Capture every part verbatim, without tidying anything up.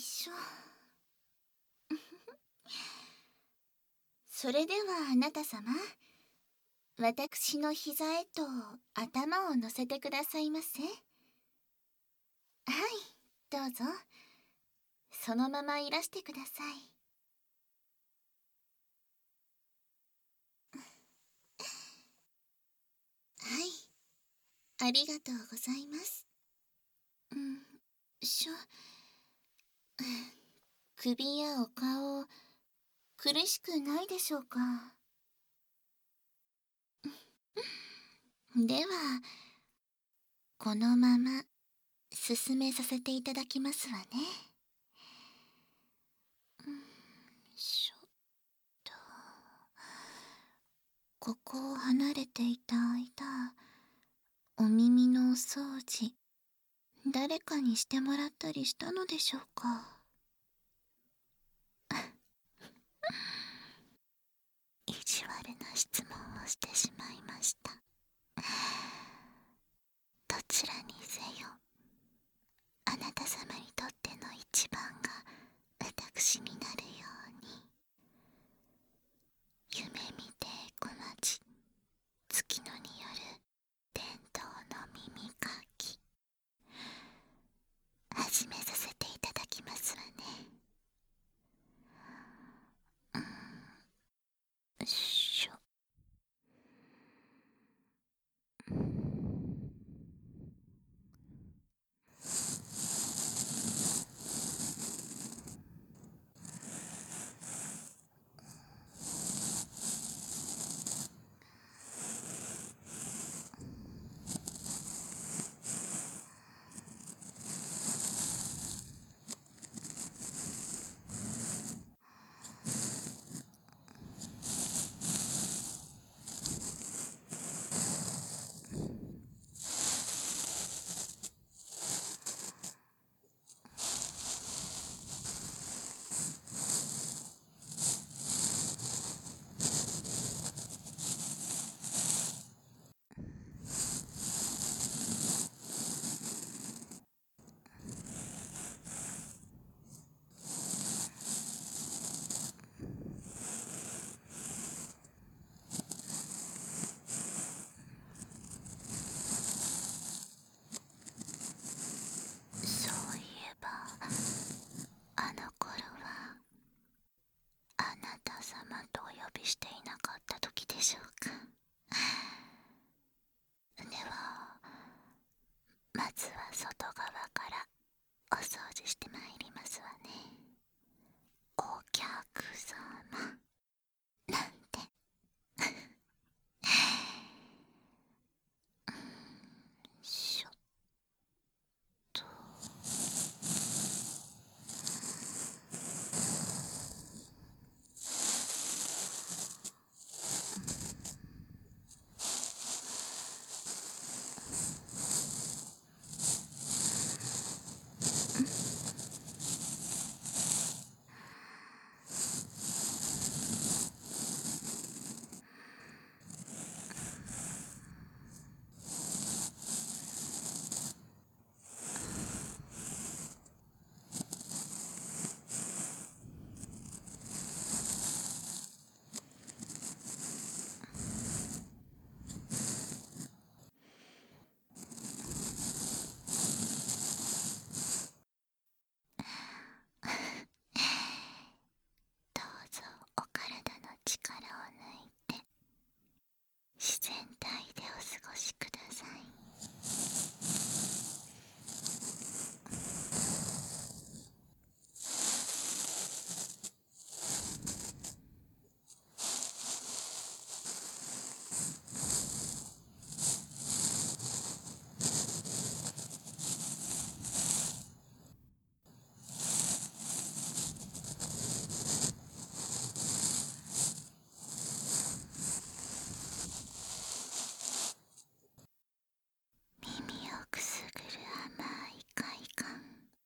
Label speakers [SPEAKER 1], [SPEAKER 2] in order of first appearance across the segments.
[SPEAKER 1] しょ。それではあなた様、私の膝へと頭を乗せてくださいませ。はい、どうぞ。そのままいらしてください。はい、ありがとうございます。うんしょ。首やお顔、苦しくないでしょうか。では、このまま進めさせていただきますわね。うんしょっと。ここを離れていた間、お耳のお掃除、誰かにしてもらったりしたのでしょうか。意地悪な質問をしてしまいました。どちらにせよ、あなた様にとっての一番が私になるように。夢見て小町、月野による伝統の耳かき、始めさせていただきますわね。うんよいしょ。そういえば、あの頃はあなた様とお呼びしていなかった時でしょうか。では、まずは外側からお掃除してまいりますわね。お客様なんて。しょっと。どうぞお体の力を抜いて自然体でお過ごしください。耳をくすぐる甘い快感、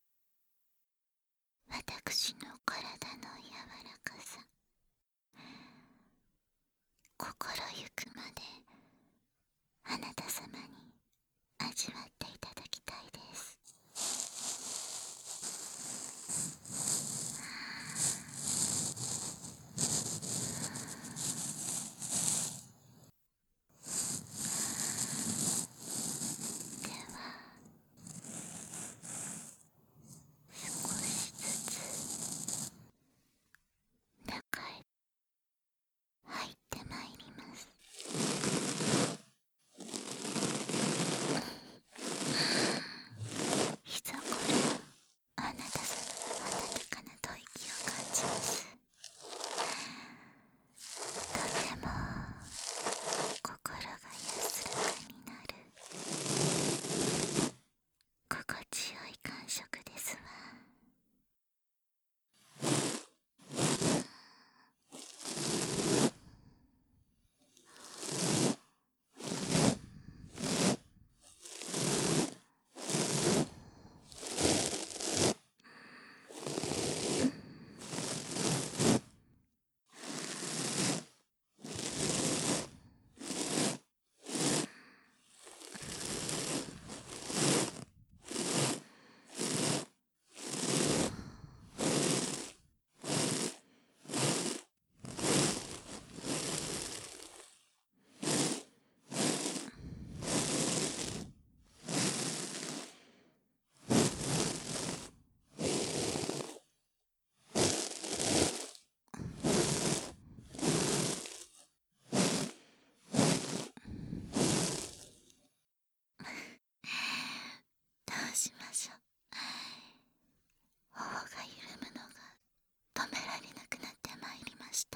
[SPEAKER 1] 私の体の柔らかさ、心ゆくまであなた様に味わっていただきたいです。 しましょう。頬が緩むのが止められなくなってまいりました。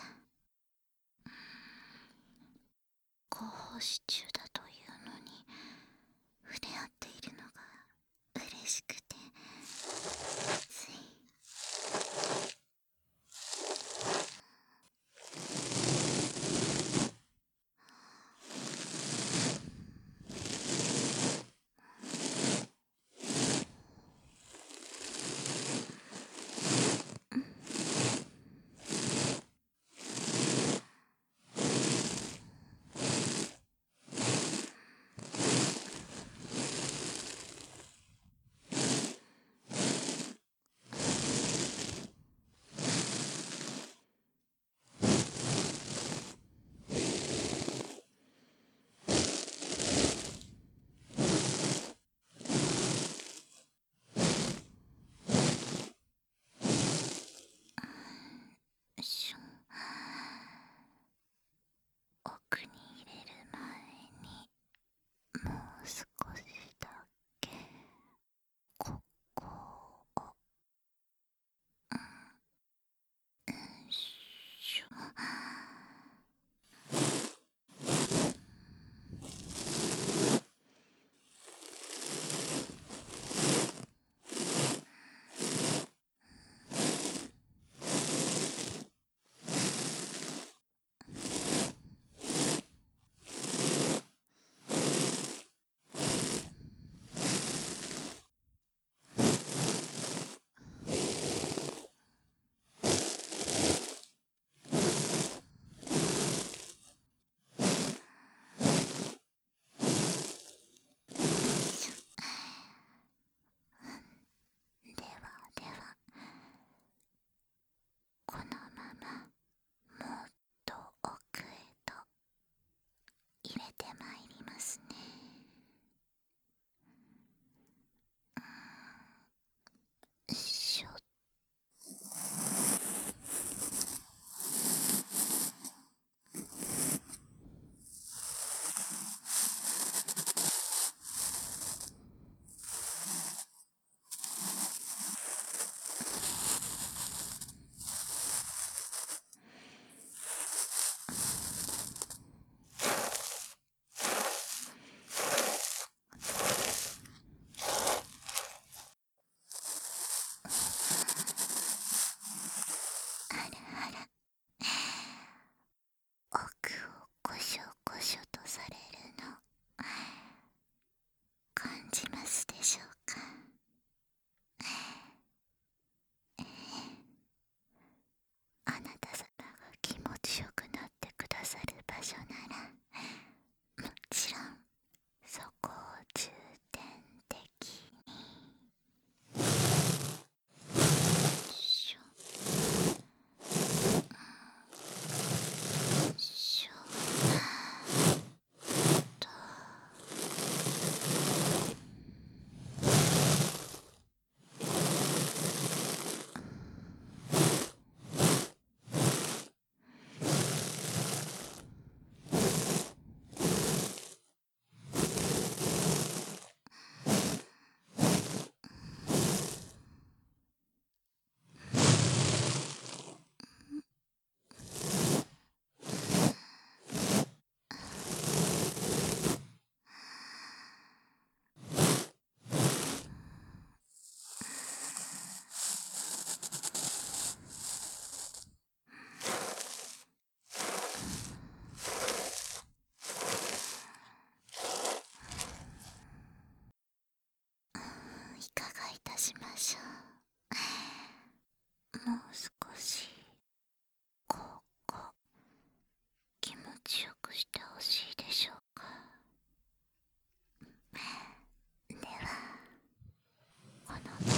[SPEAKER 1] 後方支柱だというのに触れ合っているのが嬉しくて、ついしょ奥に入れる前にもう少しだけここをうんしょ。ではでは、このままもっと奥へと入れてまいりますね。よいしょ。あらあら、奥をこしょこしょとされるの感じますでしょうか。ええ、あなた様が気持ちよくなってくださる場所なら、もちろんそこを重点的にしょしょと。いかがいたしましょう。もう少しここ気持ちよくしてほしいでしょうか。ではこのまま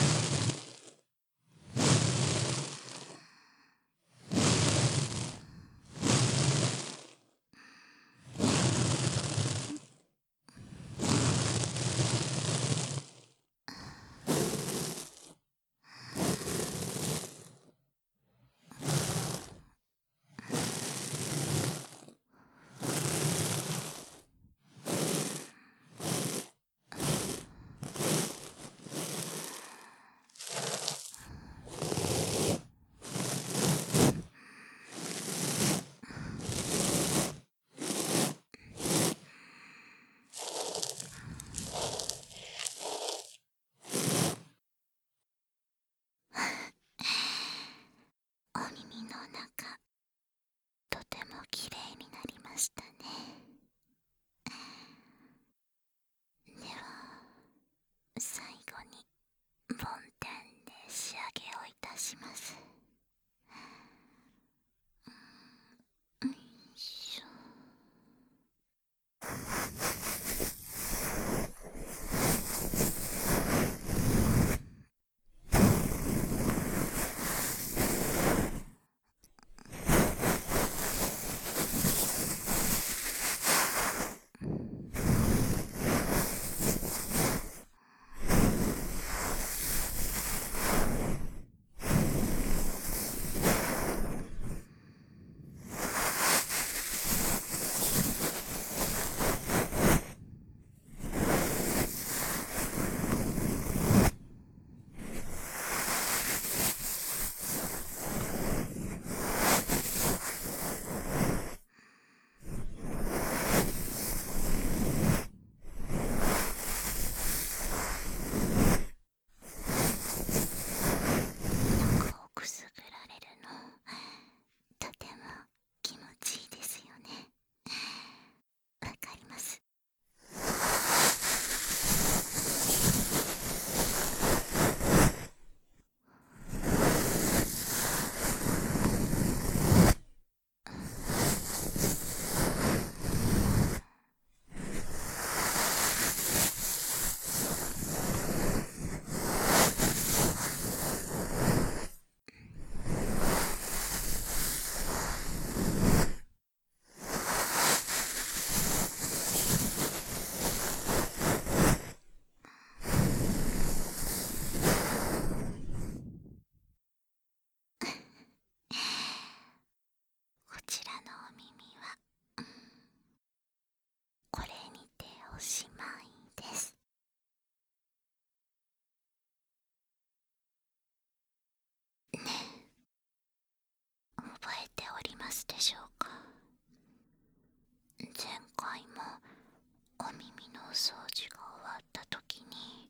[SPEAKER 1] ますでしょうか。前回もお耳のお掃除が終わった時に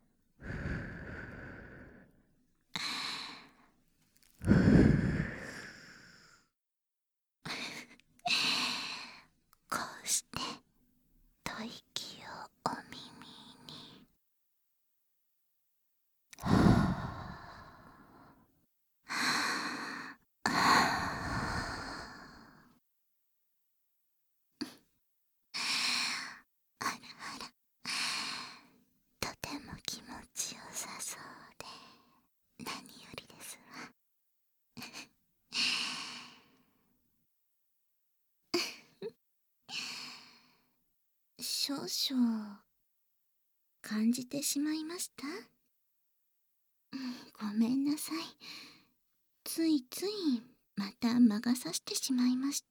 [SPEAKER 1] こうして吐息をお耳にあらあら、とても気持ちよさそうで何よりですわ。少々感じてしまいました。ごめんなさい。ついついまた魔が差してしまいました。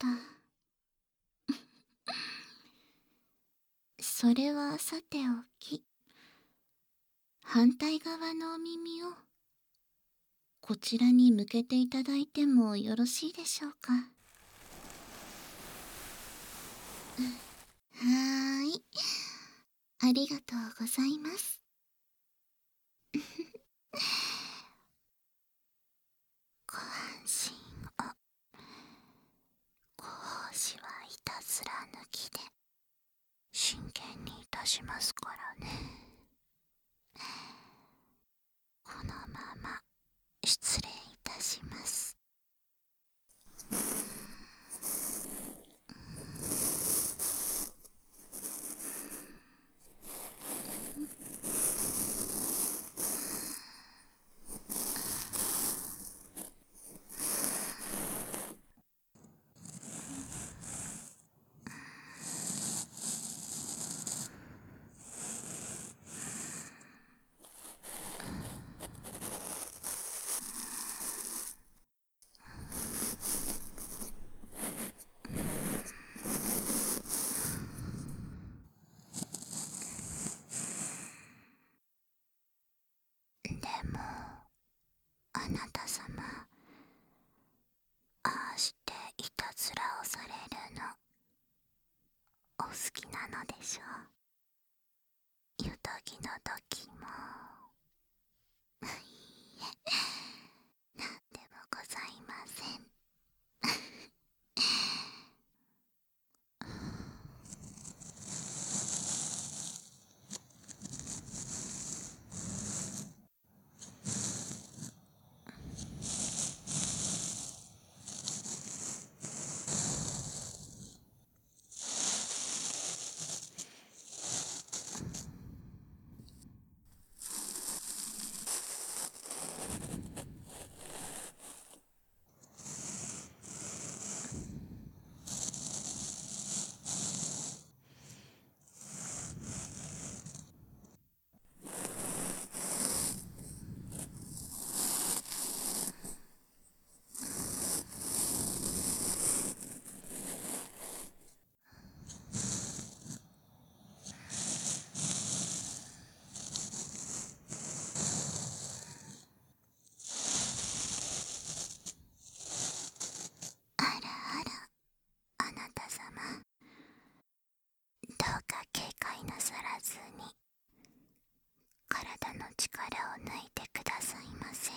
[SPEAKER 1] それはさておき、反対側のお耳をこちらに向けていただいてもよろしいでしょうか。はーい、ありがとうございます。ご安心を。ご奉仕はいたずら抜きで真剣にいたしますからね。このまま失礼いたします。でもあなた様、ああしていたずらをされるのお好きなのでしょう。ゆとぎの時も。いいえ、なんでもございません。あらあら、あなた様、どうか警戒なさらずに体の力を抜いてくださいませ。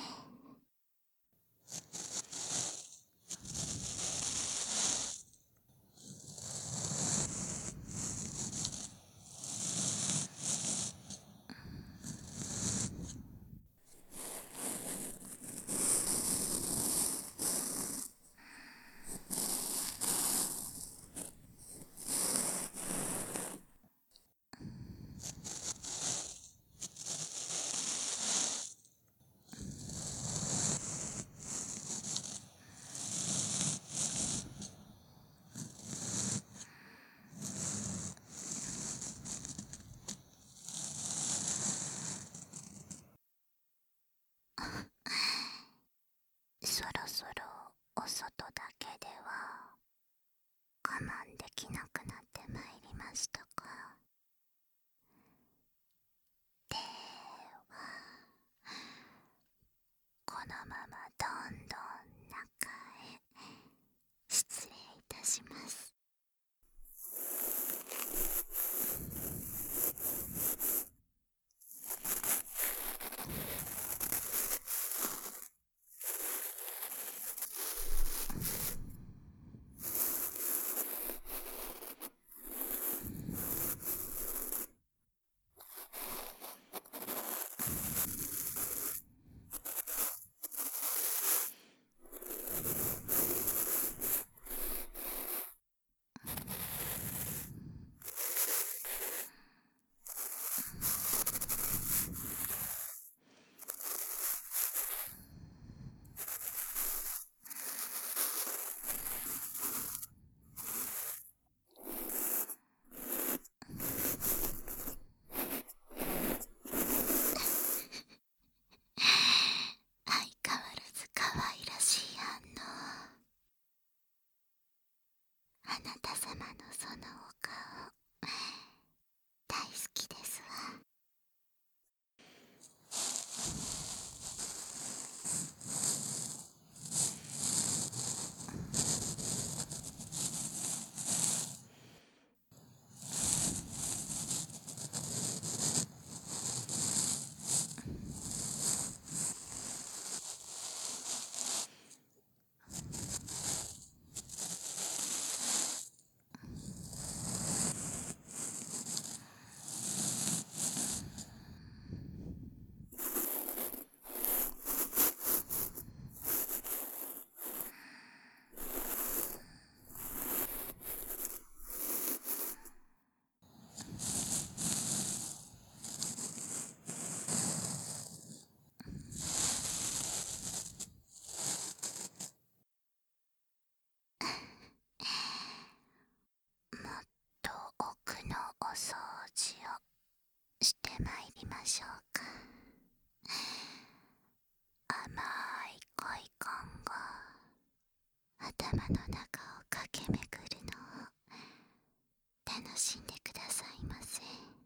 [SPEAKER 1] の中を駆け巡るのを楽しんでくださいませ。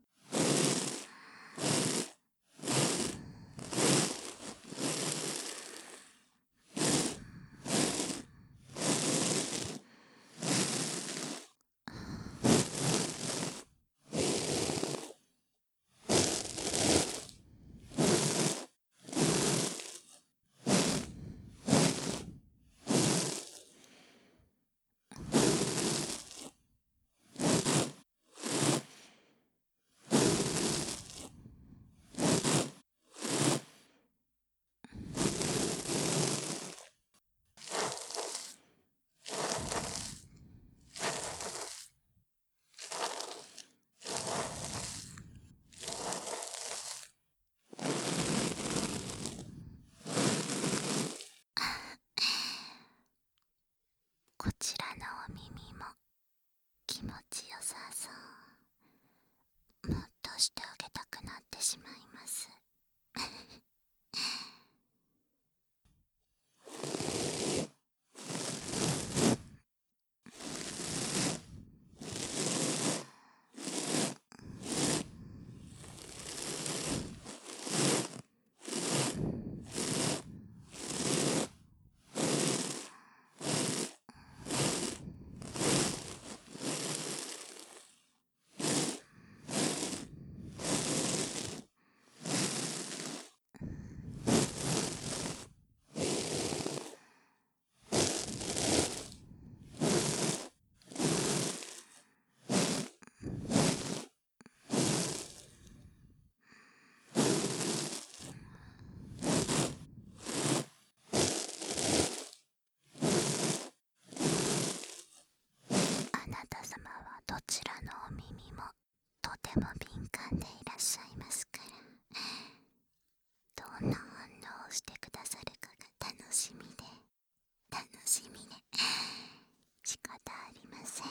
[SPEAKER 1] こちらのお耳も気持ちよさそう。もっとしてあげたくなってしまいます。あなた様はどちらのお耳もとても敏感でいらっしゃいますから、どんな反応をしてくださるかが楽しみで楽しみで仕方ありません。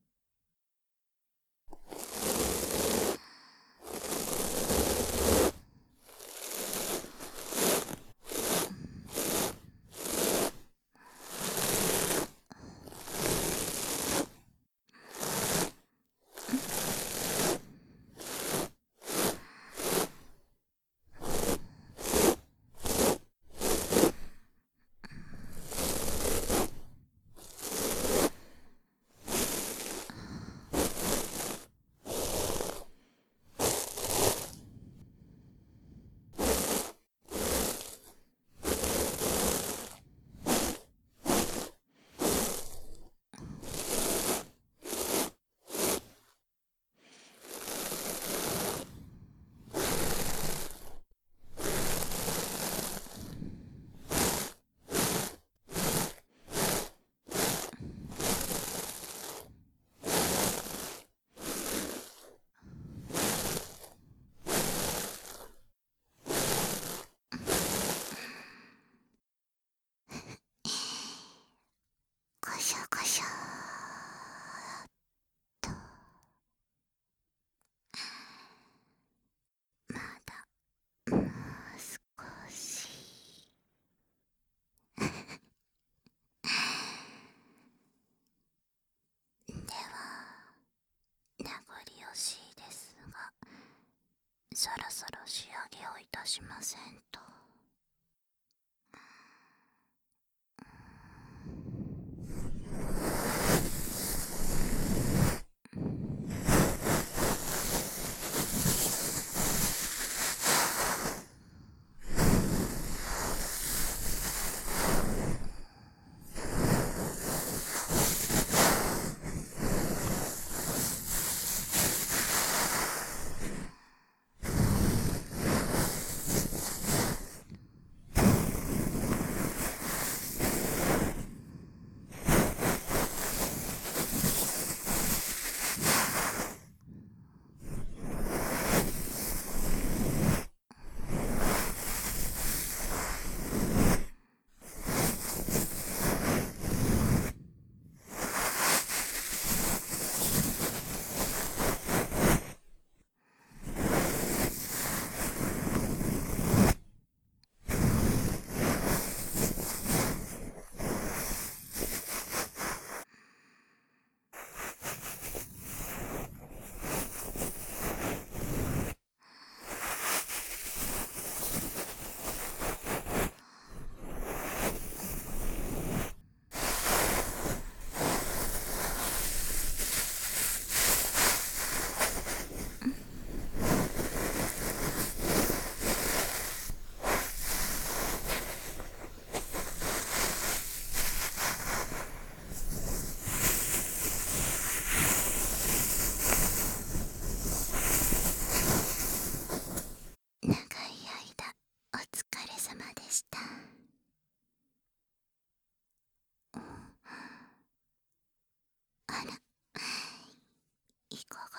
[SPEAKER 1] こしょこしょーっと。まだもう少し。では名残惜しいですが、そろそろ仕上げをいたしませんと。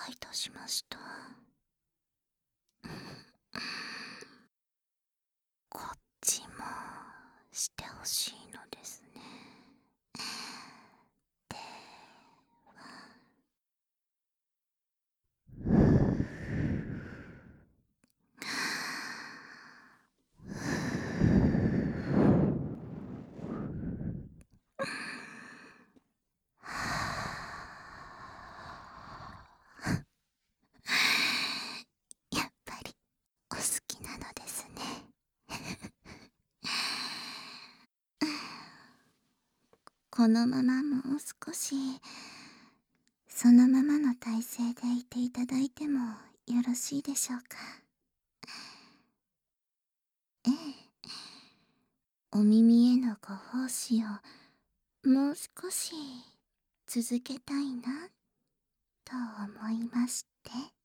[SPEAKER 1] いたしました。こっちもしてほしいのですね。でやっぱりお好きなのですね。このままもう少しそのままの体勢でいていただいてもよろしいでしょうか。ええ、お耳へのご奉仕をもう少し続けたいなと思いまして。